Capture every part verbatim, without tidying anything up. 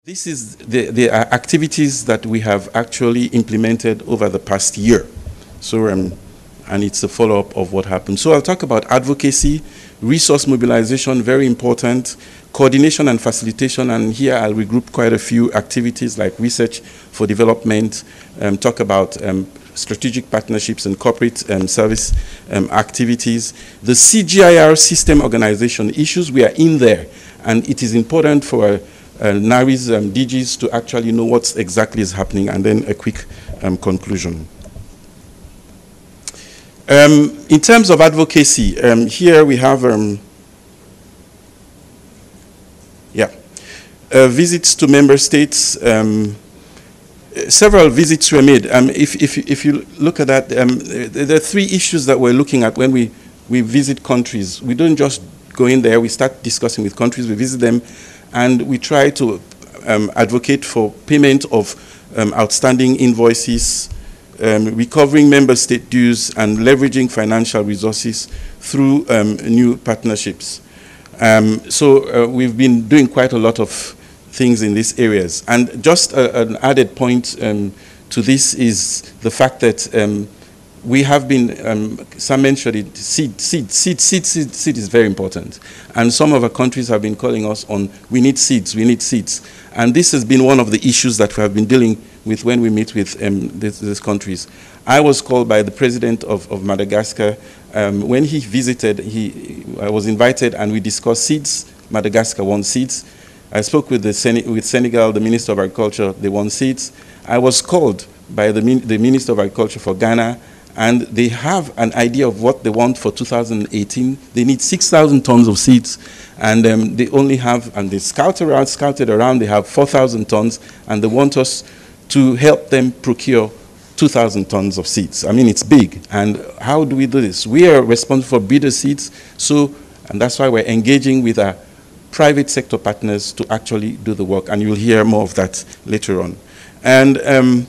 This is the, the activities that we have actually implemented over the past year. So, um, and it's a follow-up of what happened. So I'll talk about advocacy, resource mobilization, very important, coordination and facilitation, and here I'll regroup quite a few activities like research for development, um, talk about um, strategic partnerships and corporate um, service um, activities. The C G I R system organization issues, we are in there, and it is important for uh, uh, NARI's um, D Gs to actually know what exactly is happening, and then a quick um, conclusion. Um, in terms of advocacy, um, here we have um, yeah, uh, visits to member states. Um, several visits were made. Um, if, if, if you look at that, um, there are three issues that we're looking at when we, we visit countries. We don't just go in there, we start discussing with countries, we visit them, and we try to um, advocate for payment of um, outstanding invoices, Um, recovering member state dues, and leveraging financial resources through um, new partnerships. Um, so uh, we've been doing quite a lot of things in these areas. And just a, an added point um, to this is the fact that um, we have been, um, some mentioned it, seed, seed, seed, seed, seed, seed is very important. And some of our countries have been calling us on, we need seeds, we need seeds. And this has been one of the issues that we have been dealing with when we meet with um, these, these countries. I was called by the president of, of Madagascar. Um, when he visited, he, I was invited and we discussed seeds. Madagascar wants seeds. I spoke with, the Sen with Senegal, the Minister of Agriculture, they want seeds. I was called by the, min the Minister of Agriculture for Ghana, and they have an idea of what they want for two thousand eighteen. They need six thousand tons of seeds, and um, they only have, and they scout around, scouted around, they have four thousand tons, and they want us to help them procure two thousand tons of seeds. I mean, it's big. And how do we do this? We are responsible for breeder seeds, so, and that's why we're engaging with our private sector partners to actually do the work, and you'll hear more of that later on. And um,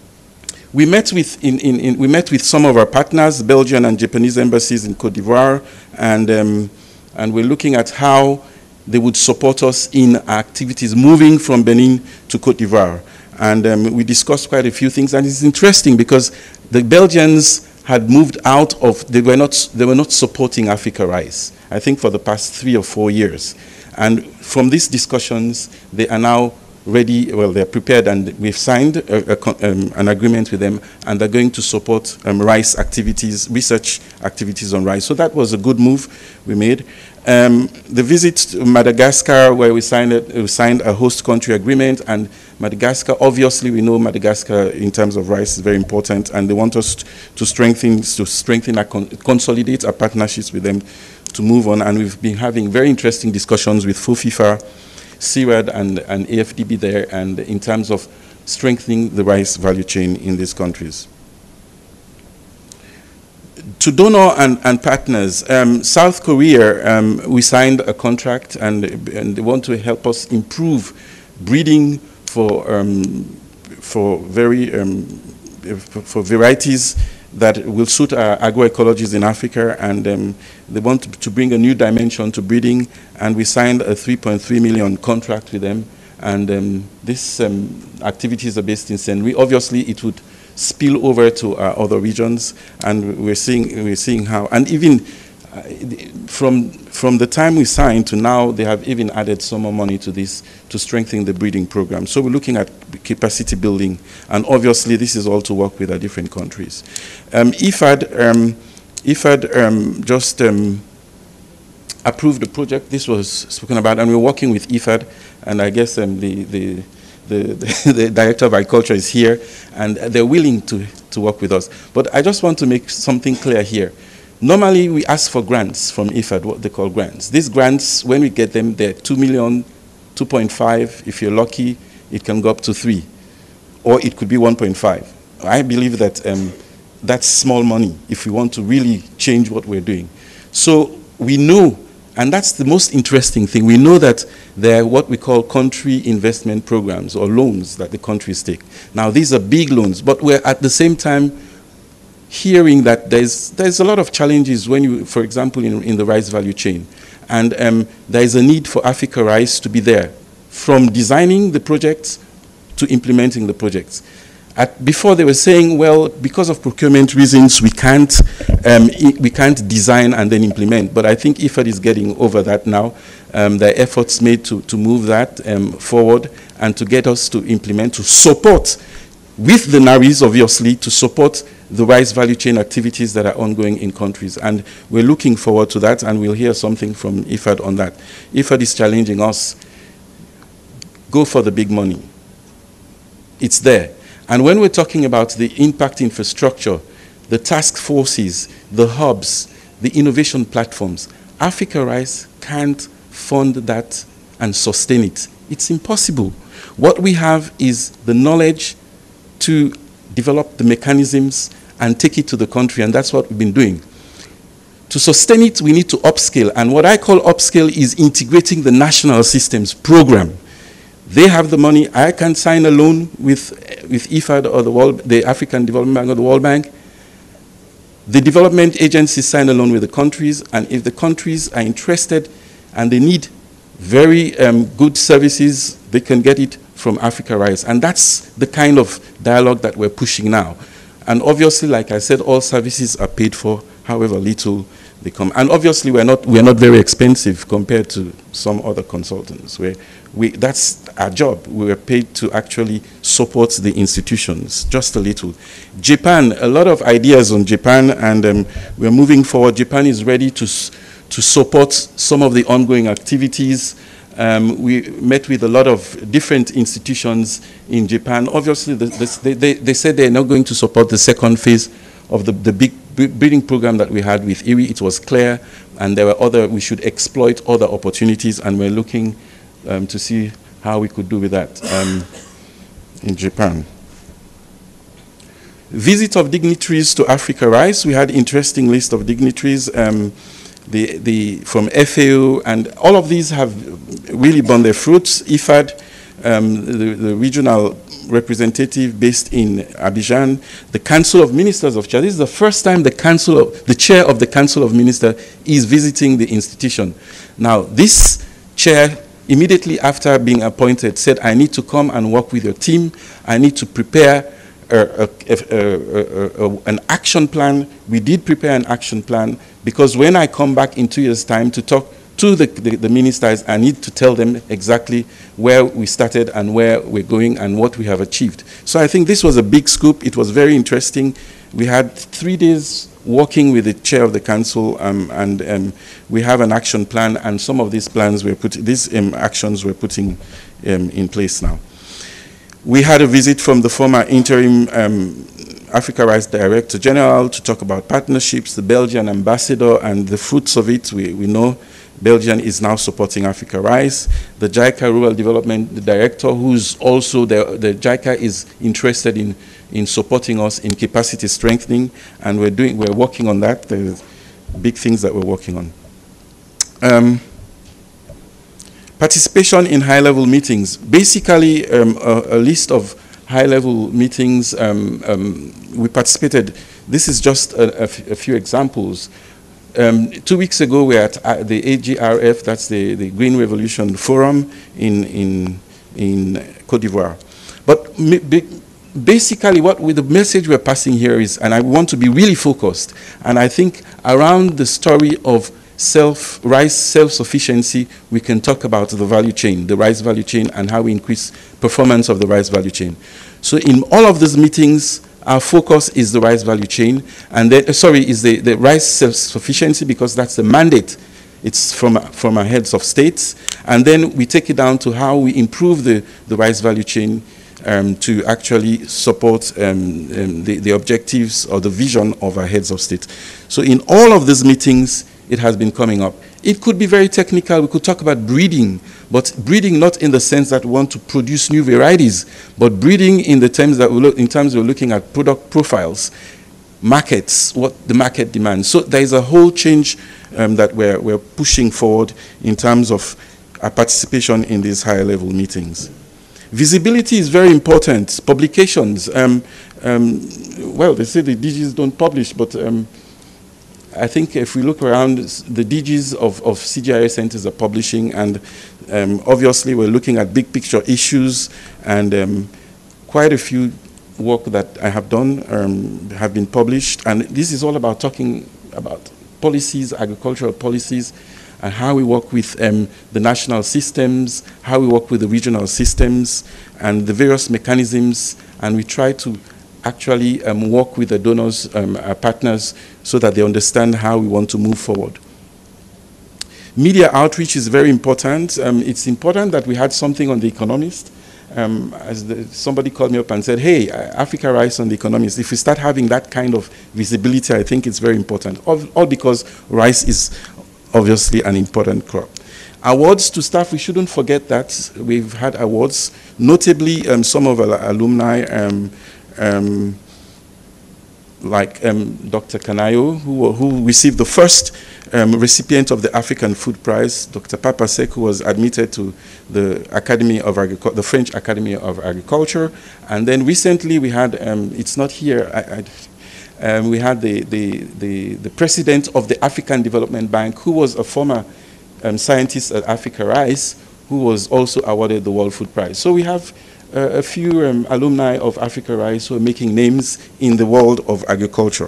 we met with, in, in, in, we met with some of our partners, Belgian and Japanese embassies in Cote d'Ivoire, and, um, and we're looking at how they would support us in our activities moving from Benin to Cote d'Ivoire. And um, we discussed quite a few things, and it's interesting because the Belgians had moved out of, they were not, they were not supporting Africa Rice, I think for the past three or four years. And from these discussions, they are now ready, well, they're prepared, and we've signed a, a, um, an agreement with them, and they're going to support um, rice activities, research activities on rice. So that was a good move we made. Um, the visit to Madagascar, where we signed, it, we signed a host country agreement, and Madagascar, obviously we know Madagascar in terms of rice is very important, and they want us to strengthen, to strengthen our, con consolidate our partnerships with them to move on, and we've been having very interesting discussions with FOFIFA, C R A D, and, and A F D B there, and in terms of strengthening the rice value chain in these countries. To donor and, and partners, um, South Korea, um, we signed a contract, and, and they want to help us improve breeding for, um, for, very, um, for varieties that will suit our agroecologies in Africa, and um, they want to, to bring a new dimension to breeding, and we signed a three point three million contract with them, and um, these um, activities are based in Saint Louis. Obviously, it would spill over to our other regions, and we're seeing, we're seeing how, and even uh, from, from the time we signed to now, they have even added some more money to this to strengthen the breeding program. So we're looking at capacity building, and obviously this is all to work with our different countries. Um, I F A D, um, I F A D um, just um, approved the project. This was spoken about, and we're working with I F A D, and I guess um, the, the The, the, the Director of Agriculture is here, and they're willing to, to work with us. But I just want to make something clear here. Normally, we ask for grants from I F A D, what they call grants. These grants, when we get them, they're two million, two point five. If you're lucky, it can go up to three, or it could be one point five. I believe that um, that's small money if we want to really change what we're doing. So we know, and that's the most interesting thing. We know that there are what we call country investment programs, or loans that the countries take. Now, these are big loans, but we're at the same time hearing that there's, there's a lot of challenges when you, for example, in, in the rice value chain. And um, there is a need for Africa Rice to be there from designing the projects to implementing the projects. At, before they were saying, well, because of procurement reasons, we can't, um, we can't design and then implement. But I think I F A D is getting over that now. Um, there are efforts made to, to move that um, forward and to get us to implement, to support, with the N A R Is, obviously, to support the rice value chain activities that are ongoing in countries. And we're looking forward to that, and we'll hear something from I F A D on that. I F A D is challenging us. Go for the big money. It's there. And when we're talking about the impact infrastructure, the task forces, the hubs, the innovation platforms, Africa Rice can't fund that and sustain it. It's impossible. What we have is the knowledge to develop the mechanisms and take it to the country, and that's what we've been doing. To sustain it, we need to upscale, and what I call upscale is integrating the national systems program. They have the money. I can sign a loan with, with I F A D or the, World, the African Development Bank or the World Bank. The development agencies sign a loan with the countries, and if the countries are interested and they need very um, good services, they can get it from Africa Rice. And that's the kind of dialogue that we're pushing now. And obviously, like I said, all services are paid for, however little they come. And obviously, we're not, we're not very expensive compared to some other consultants. We're, we, that's our job. We were paid to actually support the institutions, just a little. Japan, a lot of ideas on Japan, and um, we're moving forward. Japan is ready to, to support some of the ongoing activities. Um, we met with a lot of different institutions in Japan. Obviously, the, the, they, they, they said they're not going to support the second phase of the, the big breeding program that we had with I R I. It was clear, and there were other, we should exploit other opportunities, and we're looking um, to see how we could do with that um, in Japan. Visit of dignitaries to Africa Rice. We had an interesting list of dignitaries. Um, The, the, from F A O, and all of these have really borne their fruits. I F A D, um, the, the regional representative based in Abidjan, the Council of Ministers of Chad. This is the first time the council of, the chair of the Council of Ministers is visiting the institution. Now, this chair, immediately after being appointed, said, I need to come and work with your team. I need to prepare A, a, a, a, an action plan. We did prepare an action plan, because when I come back in two years' time to talk to the, the, the ministers, I need to tell them exactly where we started and where we're going and what we have achieved. So I think this was a big scoop. It was very interesting. We had three days working with the chair of the council, um, and um, we have an action plan, and some of these plans were put, these um, actions we're putting um, in place now. We had a visit from the former interim um, Africa Rice Director General to talk about partnerships, the Belgian ambassador, and the fruits of it. We, we know Belgium is now supporting Africa Rice. The JICA Rural Development Director, who's also, the, the JICA is interested in, in supporting us in capacity strengthening, and we're, doing, we're working on that. There's big things that we're working on. Um, Participation in high-level meetings. Basically, um, a, a list of high-level meetings. Um, um, we participated. This is just a, a, a few examples. Um, two weeks ago, we were at uh, the A G R F, that's the, the Green Revolution Forum in, in, in Côte d'Ivoire. But basically, what with the message we're passing here is, and I want to be really focused, and I think around the story of Self, rice self-sufficiency, we can talk about the value chain, the rice value chain, and how we increase performance of the rice value chain. So in all of these meetings, our focus is the rice value chain, and then, uh, sorry, is the, the rice self-sufficiency, because that's the mandate. It's from, from our heads of states, and then we take it down to how we improve the, the rice value chain um, to actually support um, um, the, the objectives or the vision of our heads of state. So in all of these meetings, it has been coming up. It could be very technical. We could talk about breeding, but breeding not in the sense that we want to produce new varieties, but breeding in the terms that we look, in terms we're looking at product profiles, markets, what the market demands. So there is a whole change um, that we're, we're pushing forward in terms of our participation in these higher level meetings. Visibility is very important. Publications. Um, um, well, they say the D Gs don't publish, but um, I think if we look around, the D Gs of, of C G I S centers are publishing, and um, obviously we're looking at big picture issues, and um, quite a few work that I have done um, have been published, and this is all about talking about policies, agricultural policies, and how we work with um, the national systems, how we work with the regional systems, and the various mechanisms, and we try to actually um, work with the donors, um, our partners, so that they understand how we want to move forward. Media outreach is very important. Um, it's important that we had something on The Economist. Um, as the, somebody called me up and said, hey, Africa Rice on The Economist. If we start having that kind of visibility, I think it's very important. All, all because rice is obviously an important crop. Awards to staff, we shouldn't forget that. We've had awards, notably um, some of our alumni, um, um, like um, Doctor Kanayo, who, who received the first um, recipient of the African Food Prize, Doctor Papasek, who was admitted to the Academy of Agriculture, the French Academy of Agriculture. And then recently we had, um, it's not here, I, I, um, we had the, the, the, the president of the African Development Bank, who was a former um, scientist at Africa Rice, who was also awarded the World Food Prize. So we have Uh, a few um, alumni of Africa Rice who are making names in the world of agriculture.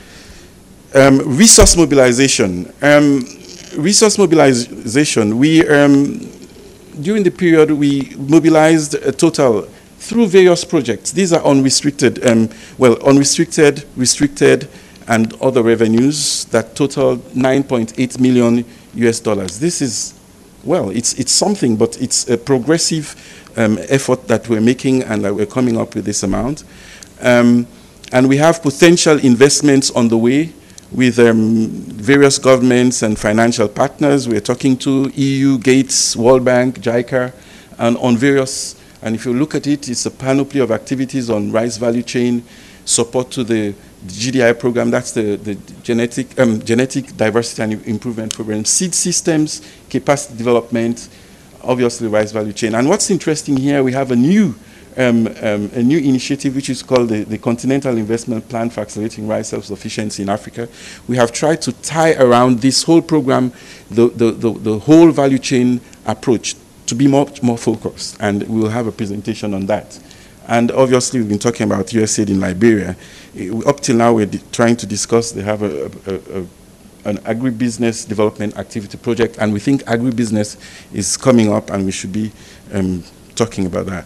Um, resource mobilization. Um, resource mobilization, we, um, during the period, we mobilized a total through various projects. These are unrestricted, um, well, unrestricted, restricted, and other revenues that totaled nine point eight million U S dollars. This is, well, it's, it's something, but it's a progressive Um, effort that we're making, and that we're coming up with this amount. Um, and we have potential investments on the way with um, various governments and financial partners. We're talking to E U, Gates, World Bank, JICA, and on various, and if you look at it, it's a panoply of activities on rice value chain, support to the G D I program, that's the, the genetic, um, genetic diversity and improvement program, seed systems, capacity development, obviously rice value chain. And what's interesting here, we have a new um, um, a new initiative which is called the, the Continental Investment Plan for Accelerating Rice Self-Sufficiency in Africa. We have tried to tie around this whole program, the, the, the, the whole value chain approach to be much more focused, and we will have a presentation on that. And obviously we've been talking about U S A I D in Liberia. Up till now we're trying to discuss, they have a, a, a an agribusiness development activity project, and we think agribusiness is coming up, and we should be um, talking about that.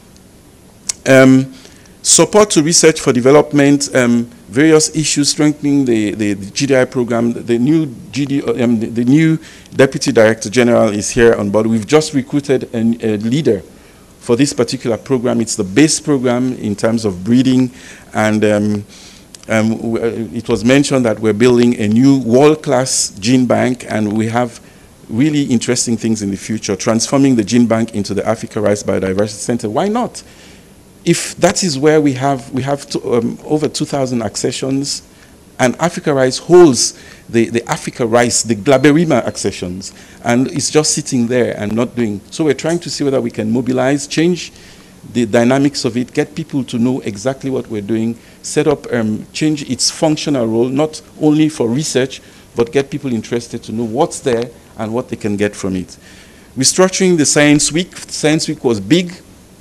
Um, support to research for development, um, various issues strengthening the, the, the G D I program. The new G D, um, the, the new Deputy Director General is here on board. We've just recruited an, a leader for this particular program. It's the base program in terms of breeding, and um, Um, it was mentioned that we're building a new world-class gene bank, and we have really interesting things in the future, transforming the gene bank into the Africa Rice Biodiversity Center. Why not? If that is where we have, we have to, um, over two thousand accessions, and Africa Rice holds the, the Africa Rice, the Glaberrima accessions, and it's just sitting there and not doing. So we're trying to see whether we can mobilize, change the dynamics of it, get people to know exactly what we're doing, set up, um, change its functional role, not only for research, but get people interested to know what's there and what they can get from it. Restructuring the Science Week. Science Week was big,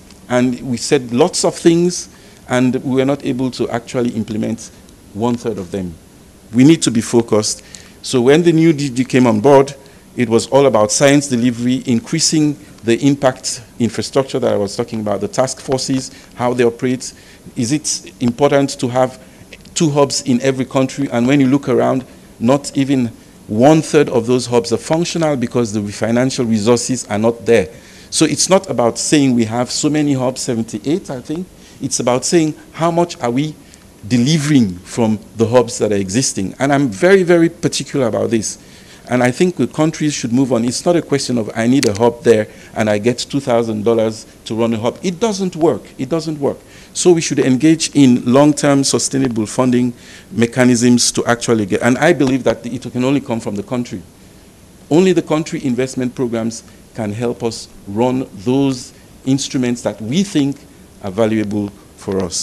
and we said lots of things, and we were not able to actually implement one third of them. We need to be focused. So when the new D G came on board, it was all about science delivery, increasing the impact infrastructure that I was talking about, the task forces, how they operate. Is it important to have two hubs in every country? And when you look around, not even one third of those hubs are functional because the financial resources are not there. So it's not about saying we have so many hubs, seventy-eight, I think. It's about saying how much are we delivering from the hubs that are existing. And I'm very, very particular about this. And I think the countries should move on. It's not a question of I need a hub there and I get two thousand dollars to run a hub. It doesn't work. It doesn't work. So we should engage in long-term sustainable funding mechanisms to actually get, and I believe that it can only come from the country. Only the country investment programs can help us run those instruments that we think are valuable for us.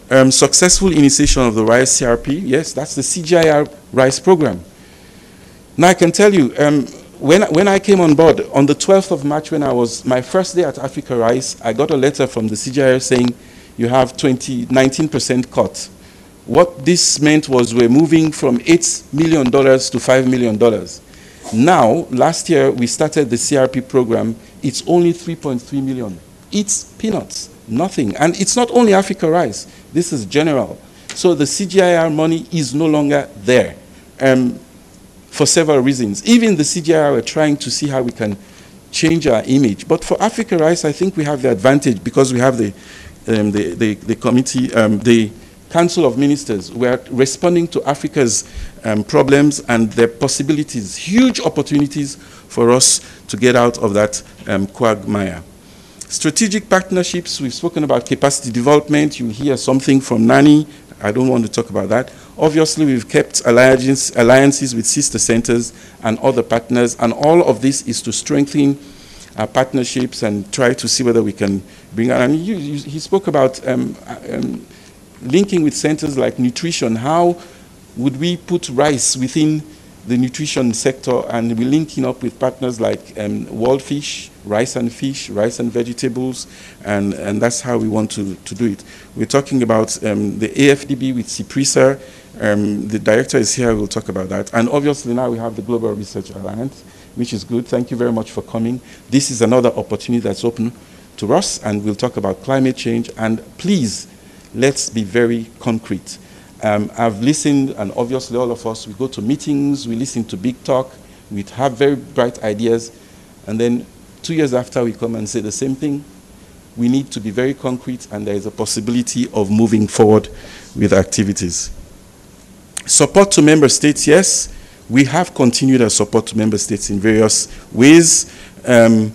Um, successful initiation of the RISE C R P. Yes, that's the C G I A R RISE program. Now I can tell you, um, when, when I came on board, on the twelfth of March, when I was, my first day at Africa RISE, I got a letter from the C G I A R saying, you have twenty, nineteen percent cut. What this meant was we're moving from eight million dollars to five million dollars. Now, last year, we started the C R P program. It's only three point three million. It's peanuts, nothing. And it's not only Africa RISE. This is general. So the C G I A R money is no longer there um, for several reasons. Even the C G I A R are trying to see how we can change our image. But for Africa RISE, I think we have the advantage because we have the, um, the, the, the committee, um, the Council of Ministers. We are responding to Africa's um, problems and their possibilities, huge opportunities for us to get out of that um, quagmire. Strategic partnerships, we've spoken about capacity development. You hear something from Nani. I don't want to talk about that. Obviously, we've kept alliances, alliances with sister centers and other partners, and all of this is to strengthen our partnerships and try to see whether we can bring, and you, you, he spoke about um, um, linking with centers like nutrition. How would we put rice within the nutrition sector, and we're linking up with partners like um, World Fish, Rice and Fish, Rice and Vegetables, and, and that's how we want to, to do it. We're talking about um, the A F D B with CIPRISA. Um, the director is here, we'll talk about that. And obviously now we have the Global Research Alliance, which is good. Thank you very much for coming. This is another opportunity that's open to us, and we'll talk about climate change. And please, let's be very concrete. Um, I've listened, and obviously all of us, we go to meetings, we listen to big talk, we have very bright ideas, and then two years after we come and say the same thing. We need to be very concrete, and there is a possibility of moving forward with activities. Support to member states, yes. We have continued our support to member states in various ways. Um,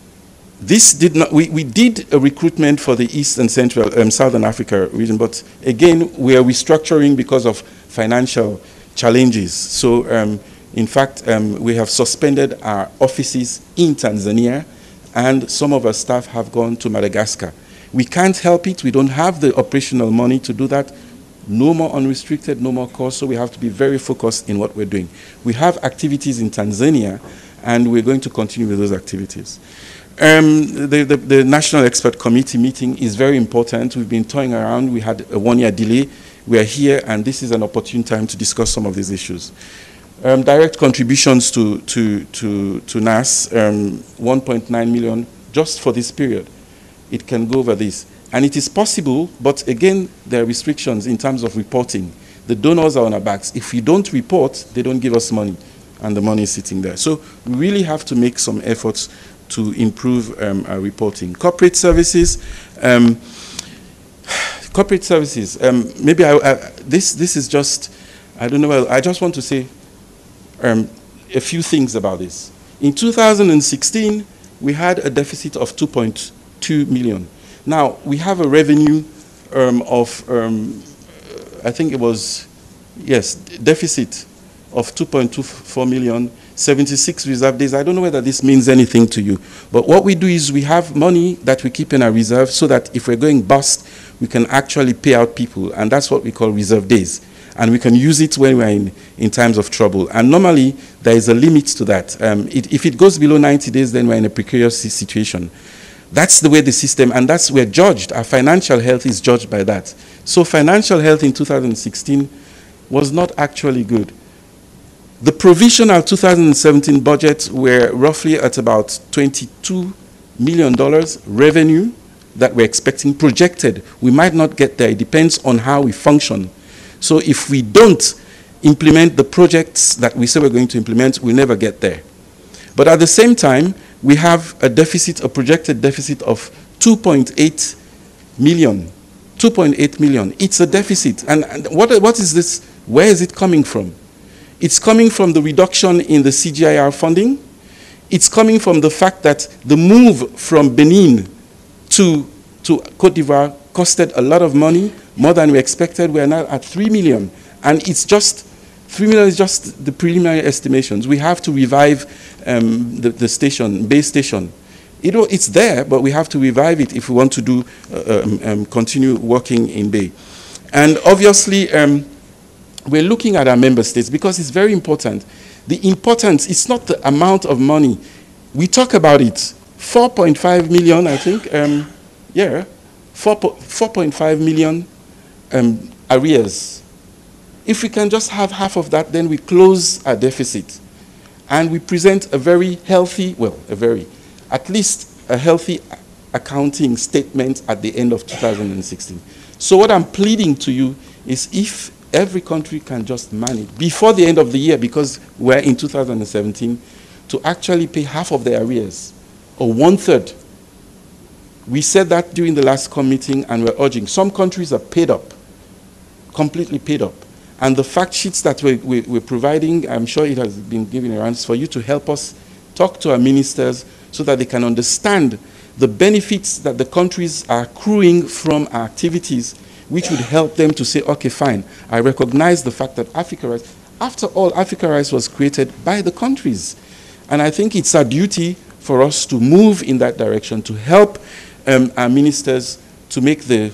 This did not, we, we did a recruitment for the East and Central, um, Southern Africa region, but again, we are restructuring because of financial challenges. So, um, in fact, um, we have suspended our offices in Tanzania, and some of our staff have gone to Madagascar. We can't help it. We don't have the operational money to do that. No more unrestricted, no more costs, so we have to be very focused in what we're doing. We have activities in Tanzania, and we're going to continue with those activities. Um, the, the, the National Expert Committee meeting is very important. We've been toying around. We had a one-year delay. We are here, and this is an opportune time to discuss some of these issues. Um, direct contributions to, to, to, to N A S, um, one point nine million just for this period. It can go over this. And it is possible, but again, there are restrictions in terms of reporting. The donors are on our backs. If we don't report, they don't give us money, and the money is sitting there. So we really have to make some efforts to improve um, our reporting. Corporate services, um, corporate services, um, maybe I, I, this, this is just, I don't know, I just want to say um, a few things about this. In two thousand sixteen, we had a deficit of two point two million. Now, we have a revenue um, of, um, I think it was, yes, deficit of two point two four million, seventy-six reserve days. I don't know whether this means anything to you, but what we do is we have money that we keep in our reserve so that if we're going bust, we can actually pay out people, and that's what we call reserve days. And we can use it when we're in, in times of trouble. And normally, there is a limit to that. Um, it, if it goes below ninety days, then we're in a precarious situation. That's the way the system, and that's we're judged. Our financial health is judged by that. So financial health in two thousand sixteen was not actually good. The provisional two thousand seventeen budget were roughly at about twenty-two million dollars revenue that we're expecting, projected. We might not get there. It depends on how we function. So if we don't implement the projects that we say we're going to implement, we'll never get there. But at the same time, we have a deficit, a projected deficit of two point eight million. two point eight million. It's a deficit. And, and what, what is this? Where is it coming from? It's coming from the reduction in the C G I A R funding. It's coming from the fact that the move from Benin to, to Cote d'Ivoire costed a lot of money, more than we expected. We're now at three million. And it's just, three million is just the preliminary estimations. We have to revive um, the, the station, base station. It, it's there, but we have to revive it if we want to do, uh, um, um, continue working in Bay. And obviously, um, we're looking at our member states because it's very important. The importance, it's not the amount of money. We talk about it. four point five million, I think. Um, yeah, four point five million um, arrears. If we can just have half of that, then we close our deficit. And we present a very healthy, well, a very, at least a healthy accounting statement at the end of two thousand sixteen. So what I'm pleading to you is if every country can just manage, before the end of the year, because we're in two thousand seventeen, to actually pay half of their arrears, or one-third. We said that during the last com meeting, and we're urging. Some countries are paid up, completely paid up. And the fact sheets that we're, we're providing, I'm sure it has been given around, for you to help us talk to our ministers so that they can understand the benefits that the countries are accruing from our activities, which would help them to say, okay, fine, I recognize the fact that Africa Rice, after all, Africa Rice was created by the countries. And I think it's our duty for us to move in that direction, to help um, our ministers to make the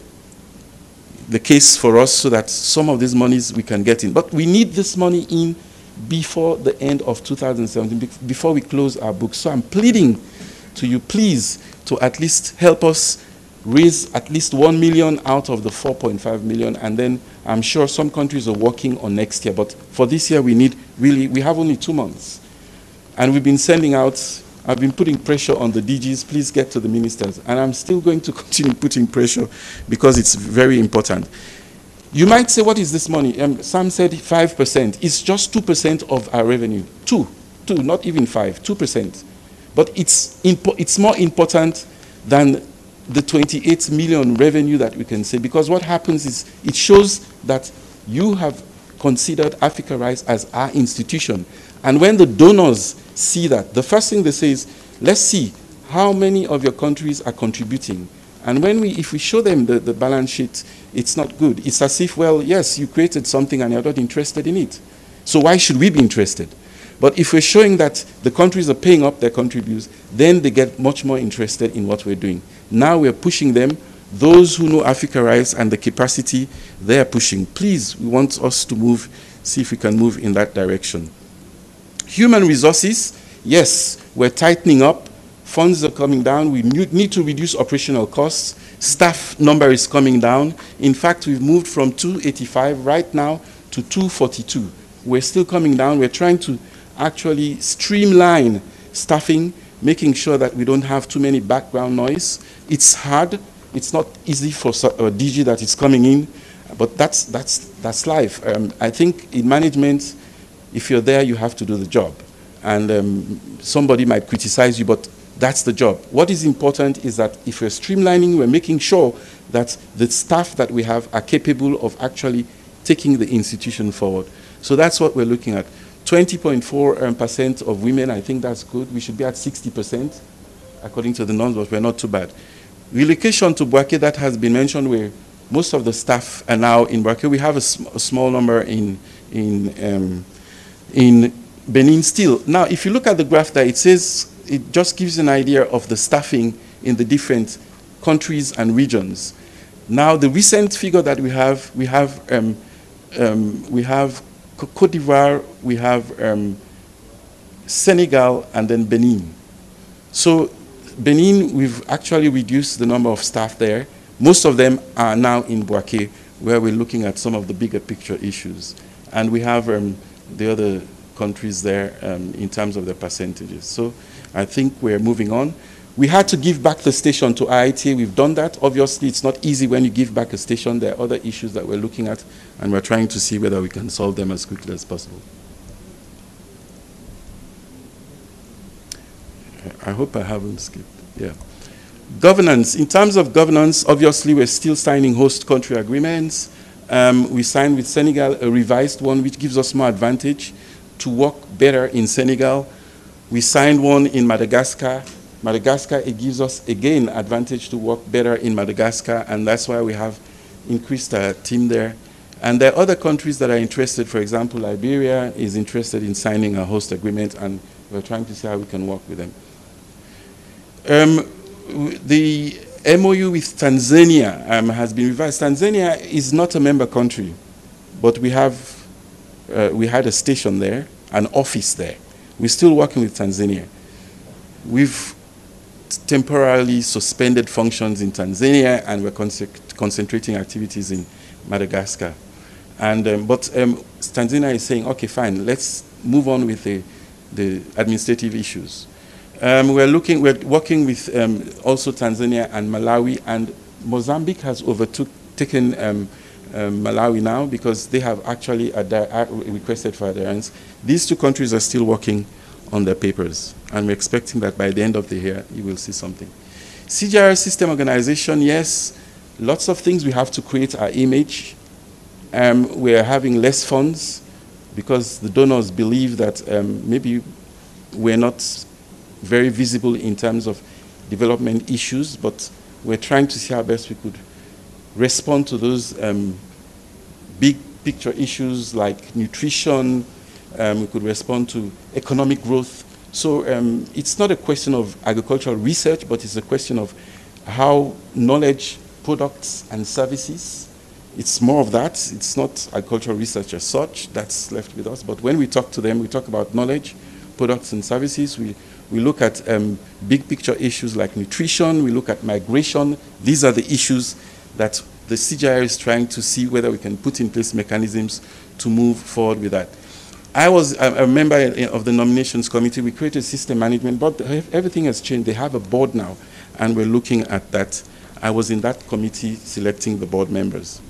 the case for us so that some of these monies we can get in. But we need this money in before the end of two thousand seventeen, before we close our books. So I'm pleading to you, please, to at least help us raise at least one million out of the four point five million, and then I'm sure some countries are working on next year. But for this year, we need really, we have only two months. And we've been sending out, I've been putting pressure on the D Gs, please get to the ministers. And I'm still going to continue putting pressure because it's very important. You might say, what is this money? Um, Sam said five percent. It's just two percent of our revenue. Two, two, not even five, two percent. But it's, it's more important than the twenty-eight million revenue that we can say, because what happens is it shows that you have considered Africa Rice as our institution. And when the donors see that, the first thing they say is, let's see how many of your countries are contributing. And when we, if we show them the, the balance sheet, it's not good. It's as if, well, yes, you created something and you're not interested in it. So why should we be interested? But if we're showing that the countries are paying up their contributes, then they get much more interested in what we're doing. Now we're pushing them. Those who know Africa Rice and the capacity, they are pushing. Please, we want us to move, see if we can move in that direction. Human resources, yes, we're tightening up. Funds are coming down. We need to reduce operational costs. Staff number is coming down. In fact, we've moved from two eighty-five right now to two forty-two. We're still coming down. We're trying to actually streamline staffing, making sure that we don't have too many background noise. It's hard. It's not easy for a D G that is coming in, but that's, that's, that's life. Um, I think in management, if you're there, you have to do the job. And um, somebody might criticize you, but that's the job. What is important is that if we're streamlining, we're making sure that the staff that we have are capable of actually taking the institution forward. So that's what we're looking at. twenty point four percent um, of women, I think that's good. We should be at sixty percent, according to the norms, but we're not too bad. Relocation to Bouaké, that has been mentioned, where most of the staff are now in Bouaké. We have a, sm a small number in, in, um, in Benin still. Now, if you look at the graph there, it says, it just gives you an idea of the staffing in the different countries and regions. Now, the recent figure that we have, we have, um, um, we have Côte d'Ivoire, we have um, Senegal, and then Benin. So Benin, we've actually reduced the number of staff there. Most of them are now in Bouaké, where we're looking at some of the bigger picture issues. And we have um, the other countries there um, in terms of their percentages. So I think we're moving on. We had to give back the station to I I T A. We've done that. Obviously, it's not easy when you give back a station. There are other issues that we're looking at, and we're trying to see whether we can solve them as quickly as possible. I hope I haven't skipped. Yeah. Governance. In terms of governance, obviously, we're still signing host country agreements. Um, we signed with Senegal a revised one, which gives us more advantage to work better in Senegal. We signed one in Madagascar. Madagascar, it gives us, again, advantage to work better in Madagascar, and that's why we have increased our team there. And there are other countries that are interested. For example, Liberia is interested in signing a host agreement, and we're trying to see how we can work with them. Um, the M O U with Tanzania um, has been revised. Tanzania is not a member country, but we have uh, we had a station there, an office there. We're still working with Tanzania. We've temporarily suspended functions in Tanzania, and we're con concentrating activities in Madagascar. And um, but um, Tanzania is saying, okay, fine, let's move on with the the administrative issues. Um, we're looking, we're working with um, also Tanzania and Malawi, and Mozambique has overtaken um, um, Malawi now because they have actually requested for adherence. These two countries are still working on their papers, and we're expecting that by the end of the year, you will see something. C G I R system organization, yes, lots of things. We have to create our image. Um, we're having less funds because the donors believe that um, maybe we're not very visible in terms of development issues, but we're trying to see how best we could respond to those um, big picture issues like nutrition. Um, we could respond to economic growth. So um, it's not a question of agricultural research, but it's a question of how knowledge, products, and services. It's more of that. It's not agricultural research as such. That's left with us. But when we talk to them, we talk about knowledge, products, and services. We We look at um, big picture issues like nutrition. We look at migration. These are the issues that the C G I R is trying to see whether we can put in place mechanisms to move forward with that. I was a member of the nominations committee. We created system management, but everything has changed. They have a board now, and we're looking at that. I was in that committee selecting the board members.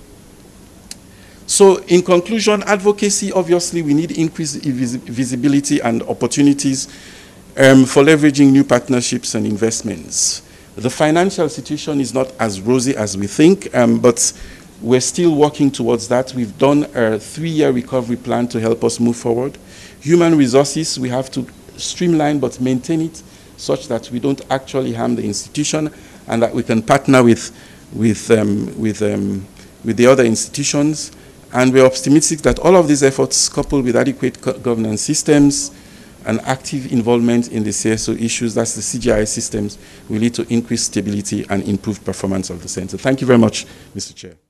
So in conclusion, advocacy, obviously, we need increased visibility and opportunities Um, for leveraging new partnerships and investments. The financial situation is not as rosy as we think, um, but we're still working towards that. We've done a three-year recovery plan to help us move forward. Human resources, we have to streamline but maintain it such that we don't actually harm the institution, and that we can partner with, with, um, with, um, with the other institutions. And we're optimistic that all of these efforts, coupled with adequate governance systems, and active involvement in the C S O issues, that's the C G I S systems, will lead to increased stability and improved performance of the center. Thank you very much, Mister Chair.